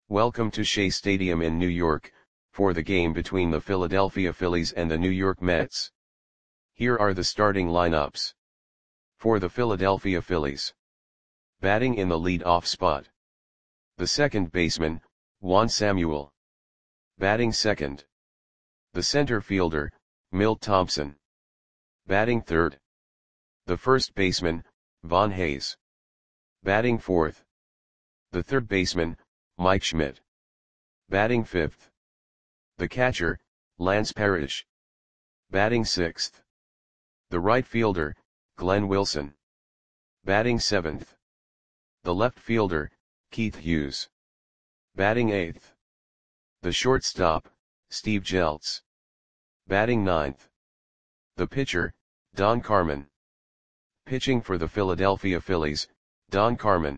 Welcome to Shea Stadium in New York, for the game between the Philadelphia Phillies and the New York Mets. Here are the starting lineups. For the Philadelphia Phillies. Batting in the lead-off spot. The second baseman, Juan Samuel. Batting second. The center fielder, Milt Thompson. Batting third. The first baseman, Von Hayes. Batting fourth. The third baseman, Mike Schmidt. Batting fifth. The catcher, Lance Parrish. Batting sixth. The right fielder, Glenn Wilson. Batting seventh. The left fielder, Keith Hughes. Batting eighth. The shortstop, Steve Jeltz. Batting ninth. The pitcher, Don Carmen. Pitching for the Philadelphia Phillies, Don Carmen.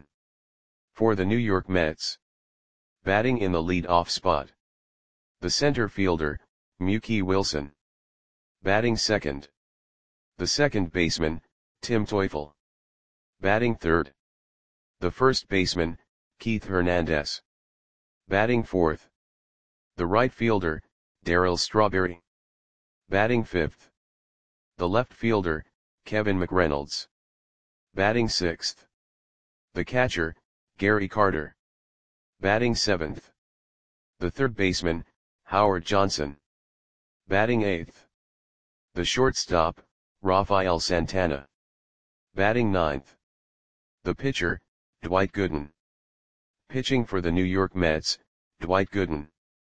For the New York Mets. Batting in the lead-off spot. The center fielder, Mookie Wilson. Batting second. The second baseman, Tim Teufel. Batting third. The first baseman, Keith Hernandez. Batting fourth. The right fielder, Darryl Strawberry. Batting fifth. The left fielder, Kevin McReynolds. Batting sixth. The catcher, Gary Carter. Batting seventh. The third baseman, Howard Johnson. Batting eighth. The shortstop, Rafael Santana. Batting ninth. The pitcher, Dwight Gooden. Pitching for the New York Mets, Dwight Gooden.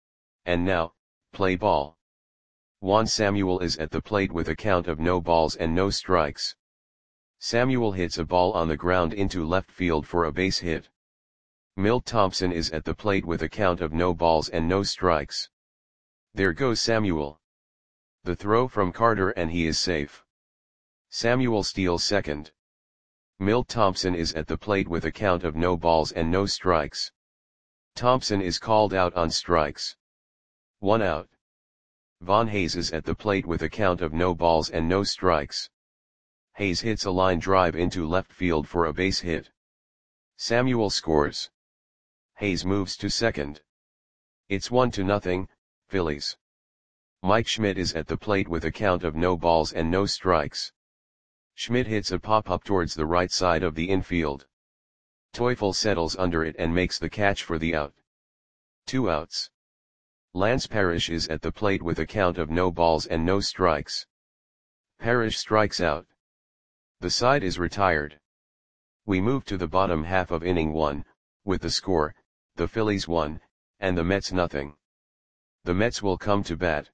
And now, play ball. Juan Samuel is at the plate with a count of no balls and no strikes. Samuel hits a ball on the ground into left field for a base hit. Milt Thompson is at the plate with a count of no balls and no strikes. There goes Samuel. The throw from Carter and he is safe. Samuel steals second. Milt Thompson is at the plate with a count of no balls and no strikes. Thompson is called out on strikes. 1 out. Von Hayes is at the plate with a count of no balls and no strikes. Hayes hits a line drive into left field for a base hit. Samuel scores. Hayes moves to second. It's 1-0, Phillies. Mike Schmidt is at the plate with a count of no balls and no strikes. Schmidt hits a pop-up towards the right side of the infield. Teufel settles under it and makes the catch for the out. 2 outs. Lance Parrish is at the plate with a count of no balls and no strikes. Parrish strikes out. The side is retired. We move to the bottom half of inning 1, with the score, the Phillies 1, and the Mets nothing. The Mets will come to bat.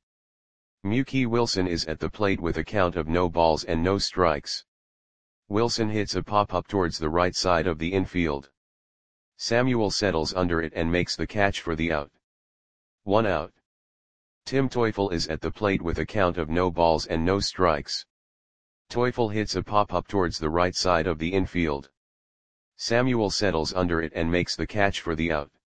Mookie Wilson is at the plate with a count of no balls and no strikes. Wilson hits a pop-up towards the right side of the infield. Samuel settles under it and makes the catch for the out. 1 out. Tim Teufel is at the plate with a count of no balls and no strikes. Teufel hits a pop-up towards the right side of the infield. Samuel settles under it and makes the catch for the out.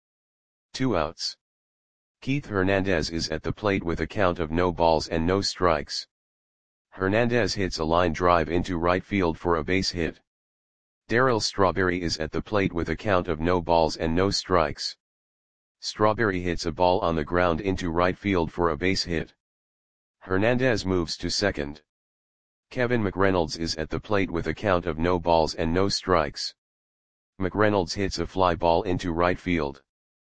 2 outs. Keith Hernandez is at the plate with a count of no balls and no strikes. Hernandez hits a line drive into right field for a base hit. Darryl Strawberry is at the plate with a count of no balls and no strikes. Strawberry hits a ball on the ground into right field for a base hit. Hernandez moves to second. Kevin McReynolds is at the plate with a count of no balls and no strikes. McReynolds hits a fly ball into right field.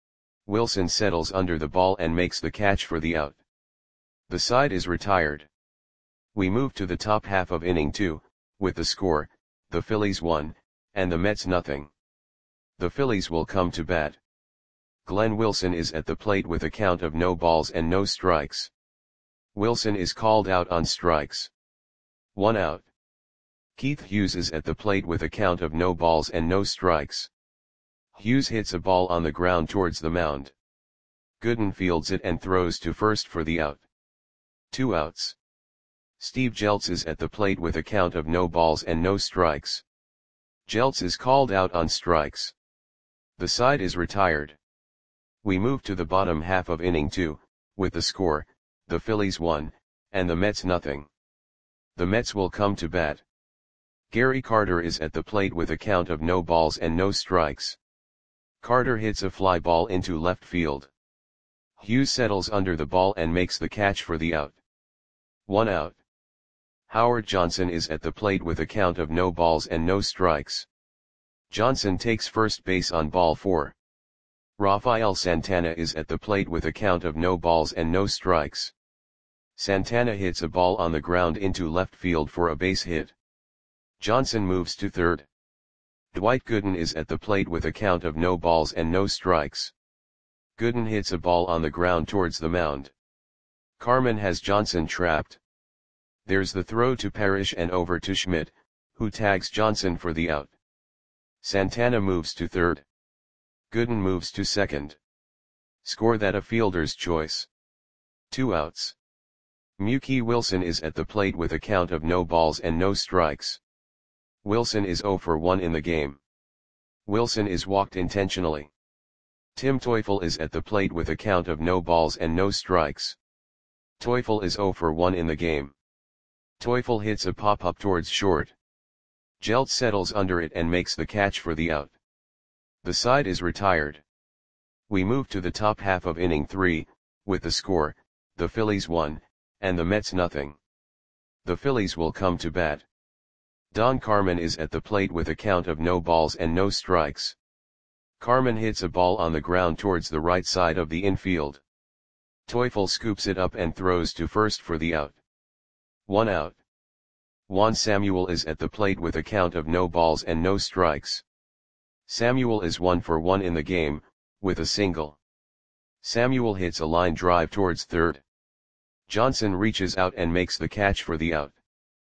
Wilson settles under the ball and makes the catch for the out. The side is retired. We move to the top half of inning 2, with the score, the Phillies 1, and the Mets nothing. The Phillies will come to bat. Glenn Wilson is at the plate with a count of no balls and no strikes. Wilson is called out on strikes. 1 out. Keith Hughes is at the plate with a count of no balls and no strikes. Hughes hits a ball on the ground towards the mound. Gooden fields it and throws to first for the out. 2 outs. Steve Jeltz is at the plate with a count of no balls and no strikes. Jeltz is called out on strikes. The side is retired. We move to the bottom half of inning 2, with the score, the Phillies 1, and the Mets nothing. The Mets will come to bat. Gary Carter is at the plate with a count of no balls and no strikes. Carter hits a fly ball into left field. Hughes settles under the ball and makes the catch for the out. 1 out. Howard Johnson is at the plate with a count of no balls and no strikes. Johnson takes first base on ball 4. Rafael Santana is at the plate with a count of no balls and no strikes. Santana hits a ball on the ground into left field for a base hit. Johnson moves to third. Dwight Gooden is at the plate with a count of no balls and no strikes. Gooden hits a ball on the ground towards the mound. Carmen has Johnson trapped. There's the throw to Parrish and over to Schmidt, who tags Johnson for the out. Santana moves to third. Gooden moves to second. Score that a fielder's choice. 2 outs. Mookie Wilson is at the plate with a count of no balls and no strikes. Wilson is 0 for 1 in the game. Wilson is walked intentionally. Tim Teufel is at the plate with a count of no balls and no strikes. Teufel is 0 for 1 in the game. Teufel hits a pop-up towards short. Jeltz settles under it and makes the catch for the out. The side is retired. We move to the top half of inning 3, with the score, the Phillies 1, and the Mets nothing. The Phillies will come to bat. Don Carmen is at the plate with a count of no balls and no strikes. Carmen hits a ball on the ground towards the right side of the infield. Teufel scoops it up and throws to first for the out. 1 out. Juan Samuel is at the plate with a count of no balls and no strikes. Samuel is 1 for 1 in the game, with a single. Samuel hits a line drive towards third. Johnson reaches out and makes the catch for the out.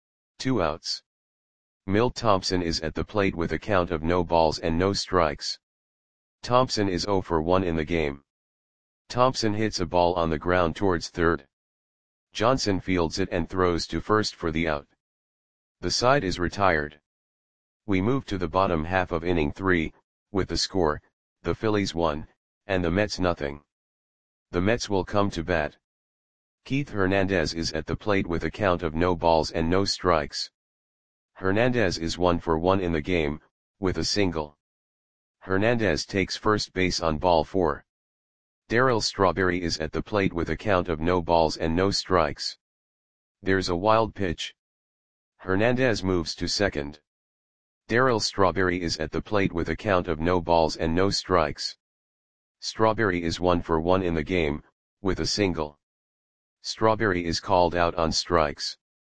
2 outs. Milt Thompson is at the plate with a count of no balls and no strikes. Thompson is 0 for 1 in the game. Thompson hits a ball on the ground towards third. Johnson fields it and throws to first for the out. The side is retired. We move to the bottom half of inning 3, with the score, the Phillies 1, and the Mets nothing. The Mets will come to bat. Keith Hernandez is at the plate with a count of no balls and no strikes. Hernandez is 1 for 1 in the game, with a single. Hernandez takes first base on ball 4. Darryl Strawberry is at the plate with a count of no balls and no strikes. There's a wild pitch. Hernandez moves to second. Darryl Strawberry is at the plate with a count of no balls and no strikes. Strawberry is 1 for 1 in the game, with a single. Strawberry is called out on strikes.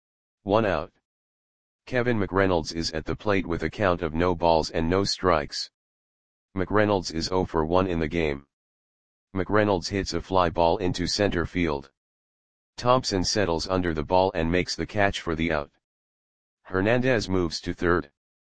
1 out. Kevin McReynolds is at the plate with a count of no balls and no strikes. McReynolds is 0 for 1 in the game. McReynolds hits a fly ball into center field. Thompson settles under the ball and makes the catch for the out. Hernandez moves to third.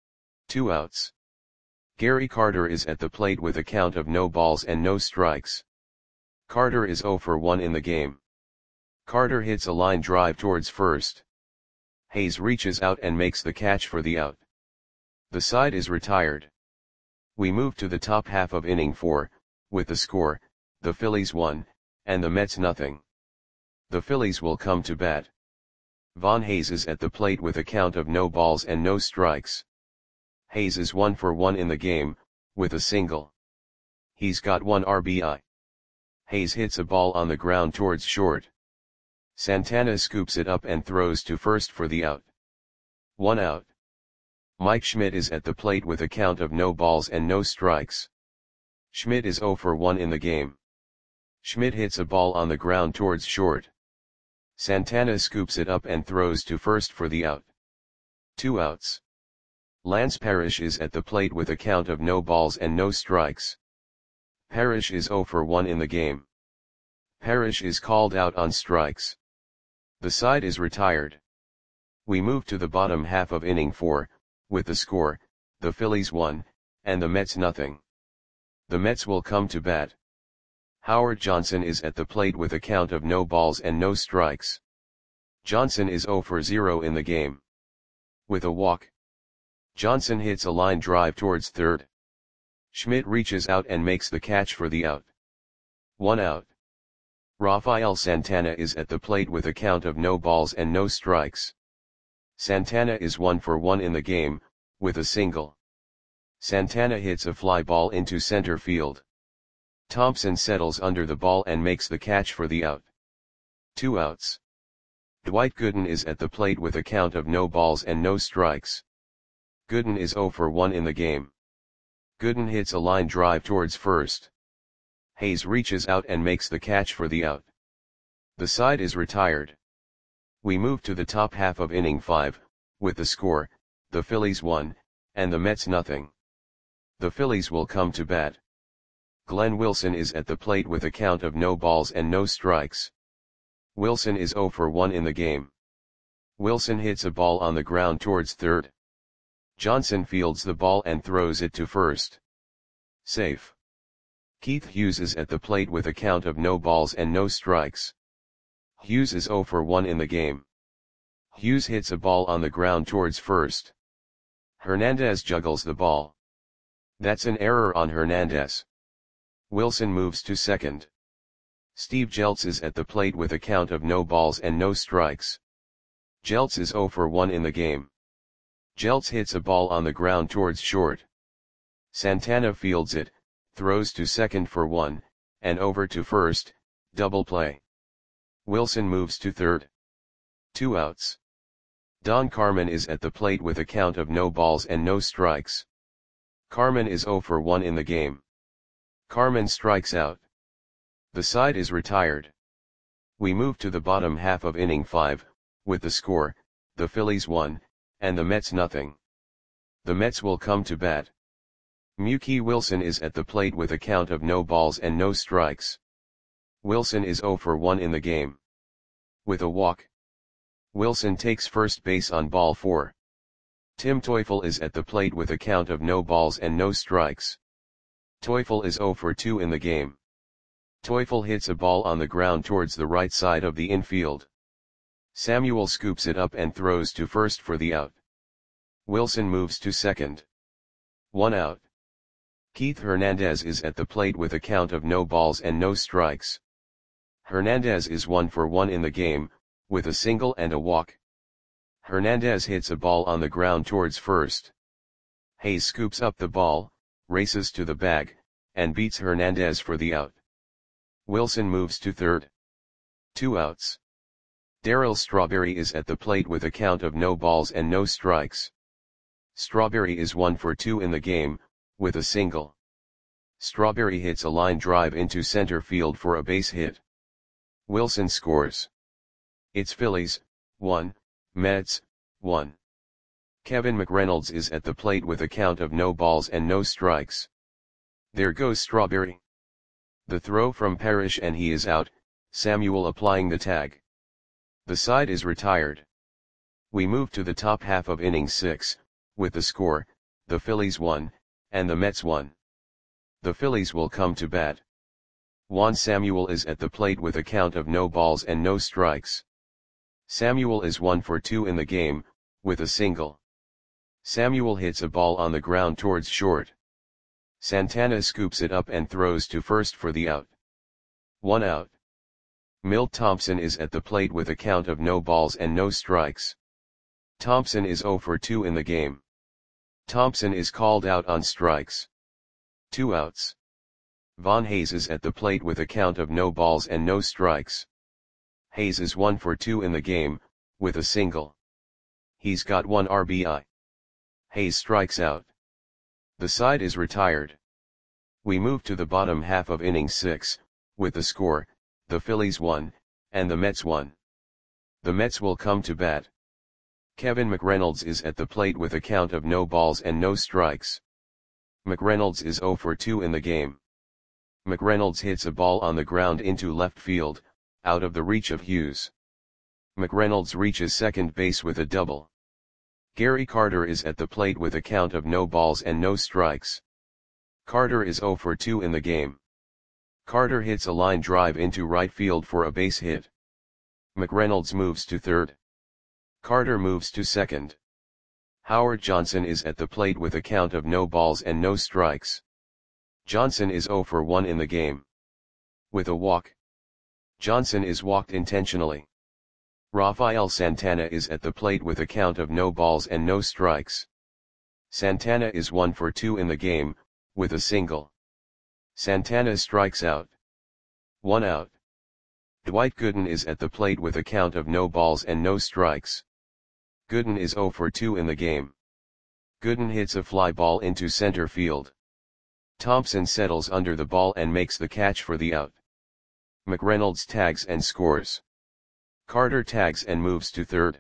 2 outs. Gary Carter is at the plate with a count of no balls and no strikes. Carter is 0 for 1 in the game. Carter hits a line drive towards first. Hayes reaches out and makes the catch for the out. The side is retired. We move to the top half of inning 4, with the score, the Phillies 1, and the Mets nothing. The Phillies will come to bat. Von Hayes is at the plate with a count of no balls and no strikes. Hayes is 1 for 1 in the game, with a single. He's got 1 RBI. Hayes hits a ball on the ground towards short. Santana scoops it up and throws to first for the out. 1 out. Mike Schmidt is at the plate with a count of no balls and no strikes. Schmidt is 0 for 1 in the game. Schmidt hits a ball on the ground towards short. Santana scoops it up and throws to first for the out. 2 outs. Lance Parrish is at the plate with a count of no balls and no strikes. Parrish is 0 for 1 in the game. Parrish is called out on strikes. The side is retired. We move to the bottom half of inning 4, with the score, the Phillies 1, and the Mets nothing. The Mets will come to bat. Howard Johnson is at the plate with a count of no balls and no strikes. Johnson is 0 for 0 in the game. With a walk. Johnson hits a line drive towards third. Schmidt reaches out and makes the catch for the out. 1 out. Rafael Santana is at the plate with a count of no balls and no strikes. Santana is 1 for 1 in the game, with a single. Santana hits a fly ball into center field. Thompson settles under the ball and makes the catch for the out. 2 outs. Dwight Gooden is at the plate with a count of no balls and no strikes. Gooden is 0 for 1 in the game. Gooden hits a line drive towards first. Hayes reaches out and makes the catch for the out. The side is retired. We move to the top half of inning 5, with the score, the Phillies 1, and the Mets nothing. The Phillies will come to bat. Glenn Wilson is at the plate with a count of no balls and no strikes. Wilson is 0 for 1 in the game. Wilson hits a ball on the ground towards third. Johnson fields the ball and throws it to first. Safe. Keith Hughes is at the plate with a count of no balls and no strikes. Hughes is 0 for 1 in the game. Hughes hits a ball on the ground towards first. Hernandez juggles the ball. That's an error on Hernandez. Wilson moves to second. Steve Jeltz is at the plate with a count of no balls and no strikes. Jeltz is 0 for 1 in the game. Jeltz hits a ball on the ground towards short. Santana fields it, throws to second for 1, and over to first, double play. Wilson moves to third. 2 outs. Don Carmen is at the plate with a count of no balls and no strikes. Carmen is 0 for 1 in the game. Carmen strikes out. The side is retired. We move to the bottom half of inning 5, with the score, the Phillies 1, and the Mets nothing. The Mets will come to bat. Mookie Wilson is at the plate with a count of no balls and no strikes. Wilson is 0 for 1 in the game. With a walk. Wilson takes first base on ball 4. Tim Teufel is at the plate with a count of no balls and no strikes. Teufel is 0 for 2 in the game. Teufel hits a ball on the ground towards the right side of the infield. Samuel scoops it up and throws to first for the out. Wilson moves to second. 1 out. Keith Hernandez is at the plate with a count of no balls and no strikes. Hernandez is 1 for 1 in the game, with a single and a walk. Hernandez hits a ball on the ground towards first. Hayes scoops up the ball, races to the bag, and beats Hernandez for the out. Wilson moves to third. 2 outs. Darryl Strawberry is at the plate with a count of no balls and no strikes. Strawberry is 1 for 2 in the game, with a single. Strawberry hits a line drive into center field for a base hit. Wilson scores. It's Phillies, 1, Mets, 1. Kevin McReynolds is at the plate with a count of no balls and no strikes. There goes Strawberry. The throw from Parrish and he is out, Samuel applying the tag. The side is retired. We move to the top half of inning 6, with the score, the Phillies 1, and the Mets 1. The Phillies will come to bat. Juan Samuel is at the plate with a count of no balls and no strikes. Samuel is 1 for 2 in the game, with a single. Samuel hits a ball on the ground towards short. Santana scoops it up and throws to first for the out. 1 out. Milt Thompson is at the plate with a count of no balls and no strikes. Thompson is 0 for 2 in the game. Thompson is called out on strikes. 2 outs. Von Hayes is at the plate with a count of no balls and no strikes. Hayes is 1 for 2 in the game, with a single. He's got 1 RBI. Hayes strikes out. The side is retired. We move to the bottom half of inning 6, with the score, the Phillies 1, and the Mets 1. The Mets will come to bat. Kevin McReynolds is at the plate with a count of no balls and no strikes. McReynolds is 0 for 2 in the game. McReynolds hits a ball on the ground into left field, out of the reach of Hughes. McReynolds reaches second base with a double. Gary Carter is at the plate with a count of no balls and no strikes. Carter is 0 for 2 in the game. Carter hits a line drive into right field for a base hit. McReynolds moves to third. Carter moves to second. Howard Johnson is at the plate with a count of no balls and no strikes. Johnson is 0 for 1 in the game. With a walk. Johnson is walked intentionally. Rafael Santana is at the plate with a count of no balls and no strikes. Santana is 1 for 2 in the game, with a single. Santana strikes out. 1 out. Dwight Gooden is at the plate with a count of no balls and no strikes. Gooden is 0 for 2 in the game. Gooden hits a fly ball into center field. Thompson settles under the ball and makes the catch for the out. McReynolds tags and scores. Carter tags and moves to third.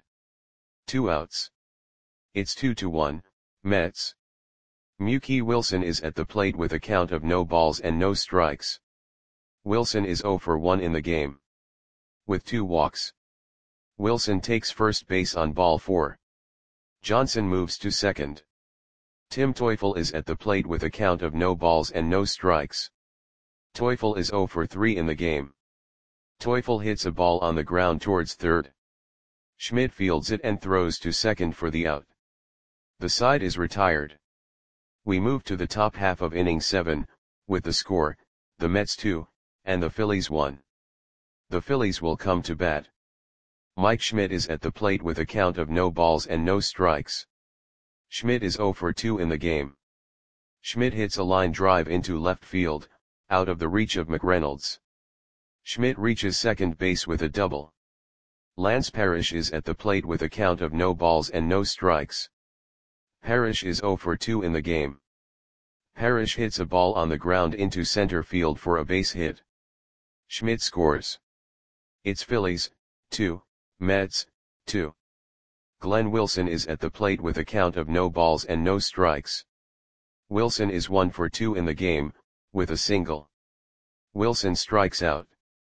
2 outs. It's 2-1, Mets. Mookie Wilson is at the plate with a count of no balls and no strikes. Wilson is 0 for 1 in the game. With 2 walks. Wilson takes first base on ball 4. Johnson moves to second. Tim Teufel is at the plate with a count of no balls and no strikes. Teufel is 0 for 3 in the game. Teufel hits a ball on the ground towards third. Schmidt fields it and throws to second for the out. The side is retired. We move to the top half of inning 7, with the score, the Mets 2, and the Phillies 1. The Phillies will come to bat. Mike Schmidt is at the plate with a count of no balls and no strikes. Schmidt is 0 for 2 in the game. Schmidt hits a line drive into left field, out of the reach of McReynolds. Schmidt reaches second base with a double. Lance Parrish is at the plate with a count of no balls and no strikes. Parrish is 0 for 2 in the game. Parrish hits a ball on the ground into center field for a base hit. Schmidt scores. It's Phillies, 2, Mets, 2. Glenn Wilson is at the plate with a count of no balls and no strikes. Wilson is 1 for 2 in the game, with a single. Wilson strikes out.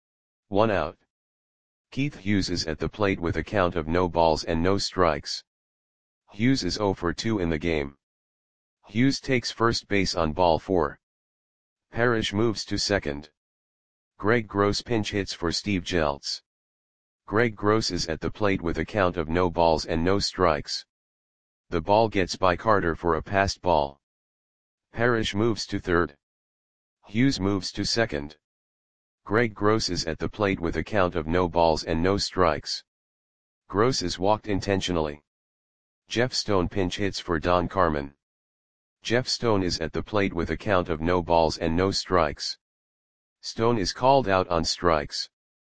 1 out. Keith Hughes is at the plate with a count of no balls and no strikes. Hughes is 0 for 2 in the game. Hughes takes first base on ball 4. Parrish moves to second. Greg Gross pinch hits for Steve Jeltz. Greg Gross is at the plate with a count of no balls and no strikes. The ball gets by Carter for a passed ball. Parrish moves to third. Hughes moves to second. Greg Gross is at the plate with a count of no balls and no strikes. Gross is walked intentionally. Jeff Stone pinch hits for Don Carmen. Jeff Stone is at the plate with a count of no balls and no strikes. Stone is called out on strikes.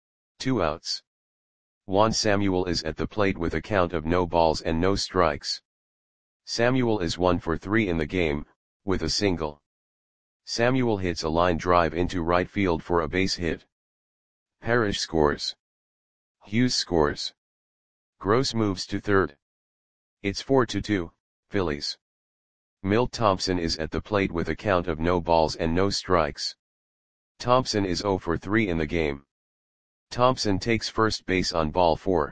2 outs. Juan Samuel is at the plate with a count of no balls and no strikes. Samuel is 1 for 3 in the game, with a single. Samuel hits a line drive into right field for a base hit. Parrish scores. Hughes scores. Gross moves to third. It's 4-2, Phillies. Milt Thompson is at the plate with a count of no balls and no strikes. Thompson is 0 for 3 in the game. Thompson takes first base on ball 4.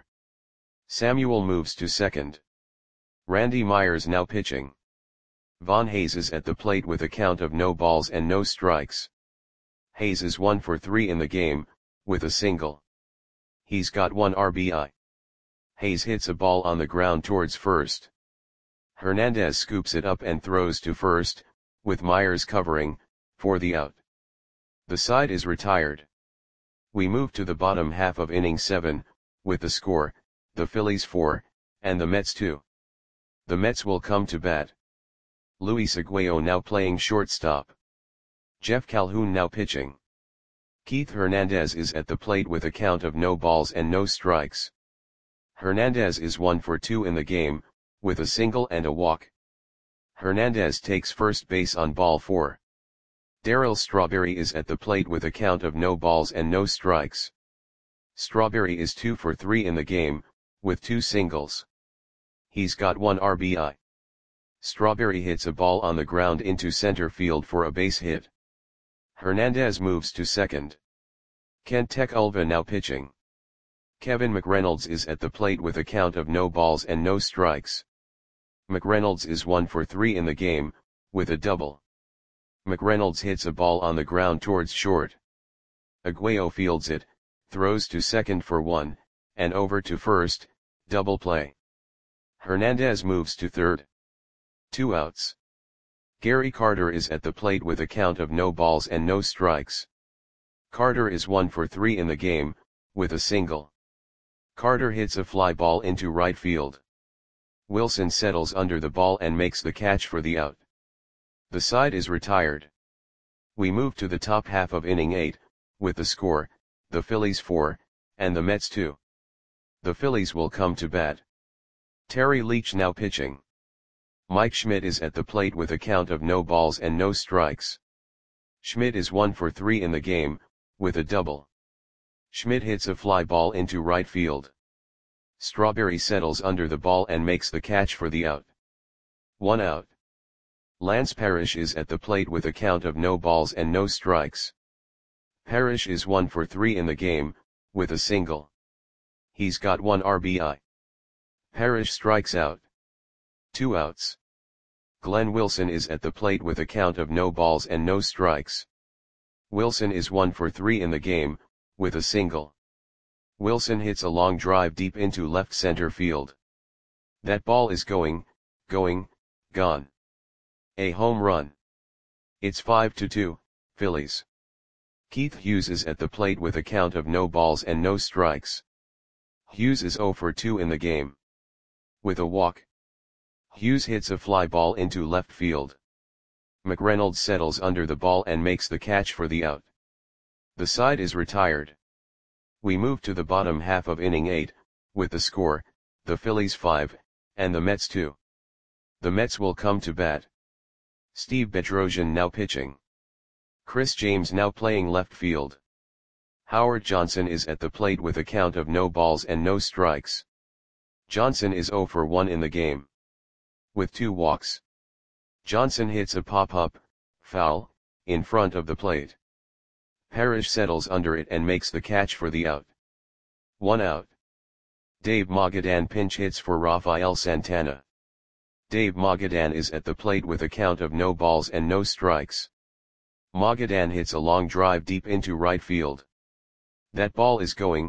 Samuel moves to second. Randy Myers now pitching. Von Hayes is at the plate with a count of no balls and no strikes. Hayes is 1 for 3 in the game, with a single. He's got 1 RBI. Hayes hits a ball on the ground towards first. Hernandez scoops it up and throws to first, with Myers covering, for the out. The side is retired. We move to the bottom half of inning 7, with the score, the Phillies 4, and the Mets 2. The Mets will come to bat. Luis Aguayo now playing shortstop. Jeff Calhoun now pitching. Keith Hernandez is at the plate with a count of no balls and no strikes. Hernandez is 1 for 2 in the game, with a single and a walk. Hernandez takes first base on ball 4. Darryl Strawberry is at the plate with a count of no balls and no strikes. Strawberry is 2 for 3 in the game, with 2 singles. He's got 1 RBI. Strawberry hits a ball on the ground into center field for a base hit. Hernandez moves to second. Kent Tekulve now pitching. Kevin McReynolds is at the plate with a count of no balls and no strikes. McReynolds is 1 for 3 in the game, with a double. McReynolds hits a ball on the ground towards short. Aguayo fields it, throws to second for 1, and over to first, double play. Hernandez moves to third. 2 outs. Gary Carter is at the plate with a count of no balls and no strikes. Carter is 1 for 3 in the game, with a single. Carter hits a fly ball into right field. Wilson settles under the ball and makes the catch for the out. The side is retired. We move to the top half of inning 8, with the score, the Phillies 4, and the Mets 2. The Phillies will come to bat. Terry Leach now pitching. Mike Schmidt is at the plate with a count of no balls and no strikes. Schmidt is 1 for 3 in the game, with a double. Schmidt hits a fly ball into right field. Strawberry settles under the ball and makes the catch for the out. 1 out. Lance Parrish is at the plate with a count of no balls and no strikes. Parrish is 1 for 3 in the game, with a single. He's got 1 RBI. Parrish strikes out. 2 outs. Glenn Wilson is at the plate with a count of no balls and no strikes. Wilson is 1 for 3 in the game, with a single. Wilson hits a long drive deep into left center field. That ball is going, gone. A home run. It's 5-2, Phillies. Keith Hughes is at the plate with a count of no balls and no strikes. Hughes is 0 for 2 in the game. With a walk. Hughes hits a fly ball into left field. McReynolds settles under the ball and makes the catch for the out. The side is retired. We move to the bottom half of inning 8, with the score, the Phillies 5, and the Mets 2. The Mets will come to bat. Steve Bedrosian now pitching. Chris James now playing left field. Howard Johnson is at the plate with a count of no balls and no strikes. Johnson is 0 for 1 in the game. With 2 walks. Johnson hits a pop-up, foul, in front of the plate. Parrish settles under it and makes the catch for the out. 1 out. Dave Magadan pinch hits for Rafael Santana. Dave Magadan is at the plate with a count of no balls and no strikes. Magadan hits a long drive deep into right field. That ball is going,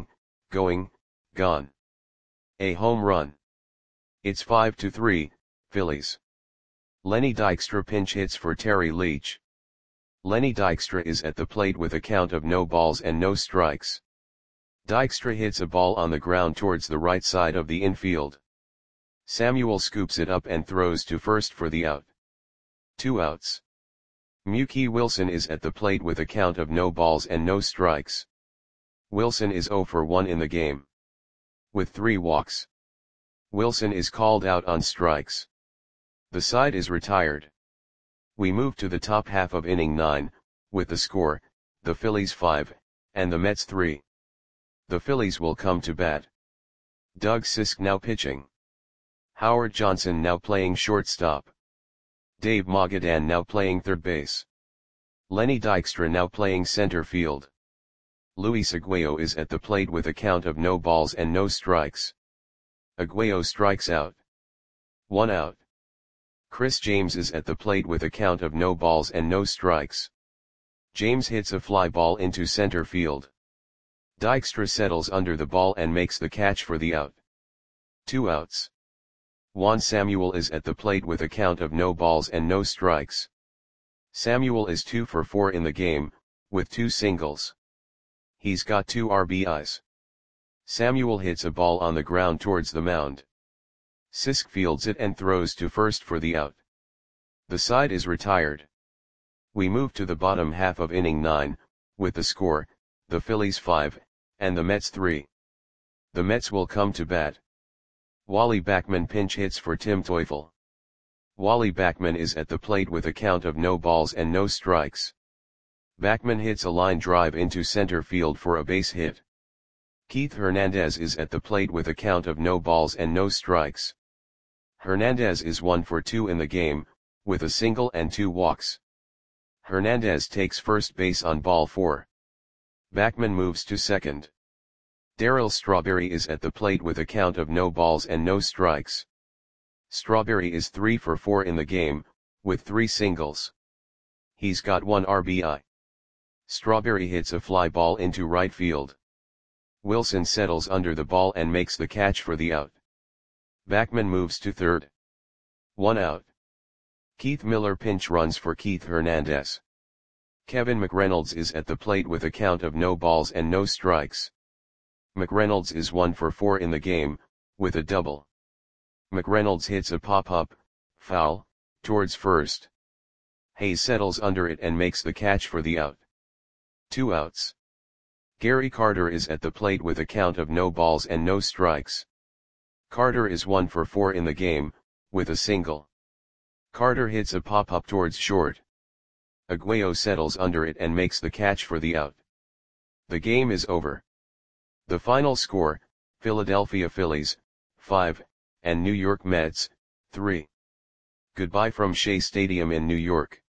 gone. A home run. It's 5-3, Phillies. Lenny Dykstra pinch hits for Terry Leach. Lenny Dykstra is at the plate with a count of no balls and no strikes. Dykstra hits a ball on the ground towards the right side of the infield. Samuel scoops it up and throws to first for the out. 2 outs. Mookie Wilson is at the plate with a count of no balls and no strikes. Wilson is 0 for 1 in the game. With 3 walks. Wilson is called out on strikes. The side is retired. We move to the top half of inning 9, with the score, the Phillies 5, and the Mets 3. The Phillies will come to bat. Doug Sisk now pitching. Howard Johnson now playing shortstop. Dave Magadan now playing third base. Lenny Dykstra now playing center field. Luis Aguayo is at the plate with a count of no balls and no strikes. Aguayo strikes out. 1 out. Chris James is at the plate with a count of no balls and no strikes. James hits a fly ball into center field. Dykstra settles under the ball and makes the catch for the out. 2 outs. Juan Samuel is at the plate with a count of no balls and no strikes. Samuel is 2 for 4 in the game, with 2 singles. He's got 2 RBIs. Samuel hits a ball on the ground towards the mound. Sisk fields it and throws to first for the out. The side is retired. We move to the bottom half of inning 9, with the score, the Phillies 5, and the Mets 3. The Mets will come to bat. Wally Backman pinch hits for Tim Teufel. Wally Backman is at the plate with a count of no balls and no strikes. Backman hits a line drive into center field for a base hit. Keith Hernandez is at the plate with a count of no balls and no strikes. Hernandez is 1 for 2 in the game, with a single and 2 walks. Hernandez takes first base on ball 4. Backman moves to second. Darryl Strawberry is at the plate with a count of no balls and no strikes. Strawberry is 3 for 4 in the game, with 3 singles. He's got 1 RBI. Strawberry hits a fly ball into right field. Wilson settles under the ball and makes the catch for the out. Backman moves to third. 1 out. Keith Miller pinch runs for Keith Hernandez. Kevin McReynolds is at the plate with a count of no balls and no strikes. McReynolds is 1 for 4 in the game, with a double. McReynolds hits a pop-up, foul, towards first. Hayes settles under it and makes the catch for the out. 2 outs. Gary Carter is at the plate with a count of no balls and no strikes. Carter is 1 for 4 in the game, with a single. Carter hits a pop-up towards short. Aguayo settles under it and makes the catch for the out. The game is over. The final score, Philadelphia Phillies, 5, and New York Mets, 3. Goodbye from Shea Stadium in New York.